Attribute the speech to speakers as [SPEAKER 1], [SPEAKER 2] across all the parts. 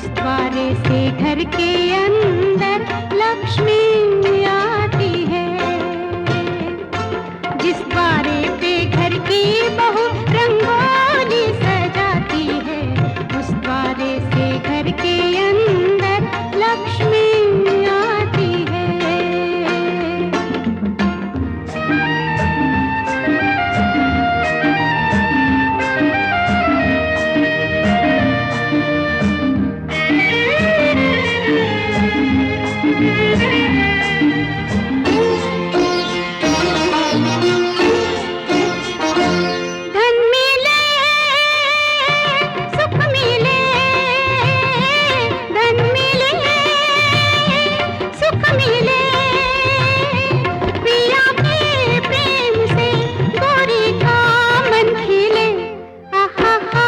[SPEAKER 1] उस द्वारे से घर के अंदर लक्ष्मी आती है। जिस द्वारे पे घर की बहू रंगोली सजाती है, उस द्वारे से घर के अंदर लक्ष्मी आती है। धन मिले, सुख मिले, धन मिले, सुख मिले, पिया के प्रेम से गोरी का मन खिले। आहा हा,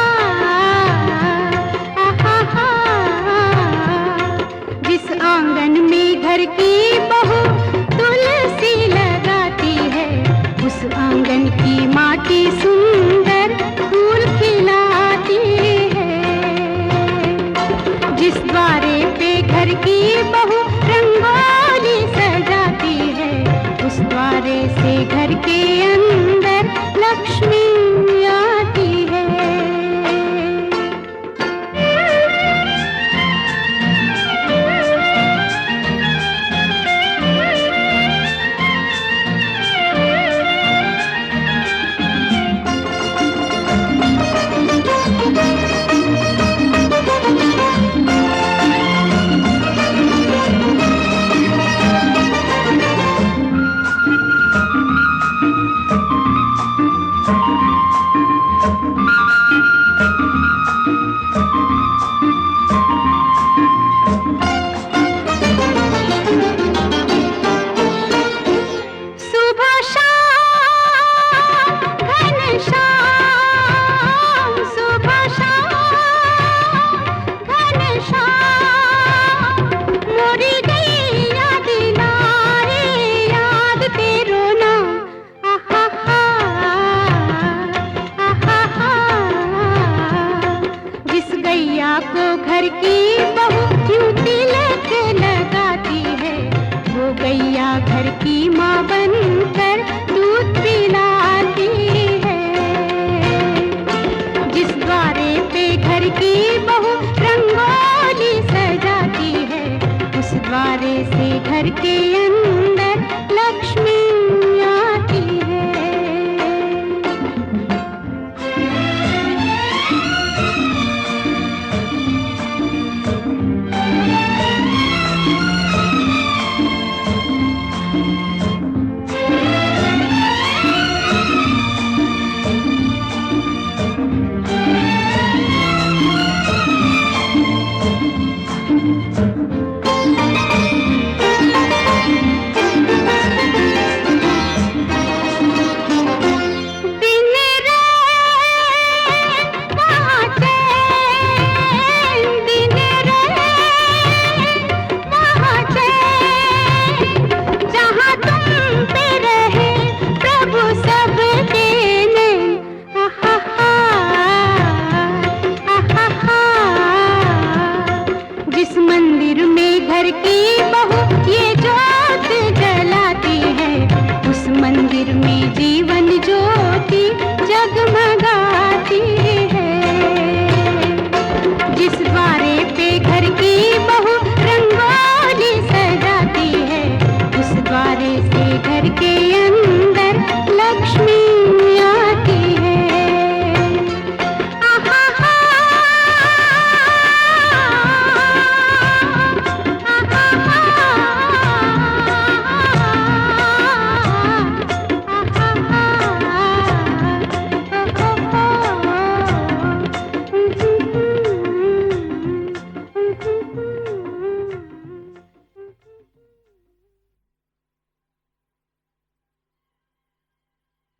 [SPEAKER 1] आहा हा। जिस आंगन में घर की बहू तुलसी लगाती है, उस आंगन की माटी सुंदर फूल खिलाती है। जिस द्वारे पे घर की बहू रंगोली सजाती है, उस द्वारे से घर के अंदर लक्ष्मी आती है। सुबह शाम घनश्याम, सुबह शाम घनश्याम, मोरी गैया दिलाए याद तेरो नाम। आहा हा, आहा हा। जिस गैया को घर की बहू यूं तिलक लगाती है, वो गैया घर की माँ बनकर दूध पिलाती है। जिस द्वारे पे घर की बहू रंगोली सजाती है, उस द्वारे से घर के अंदर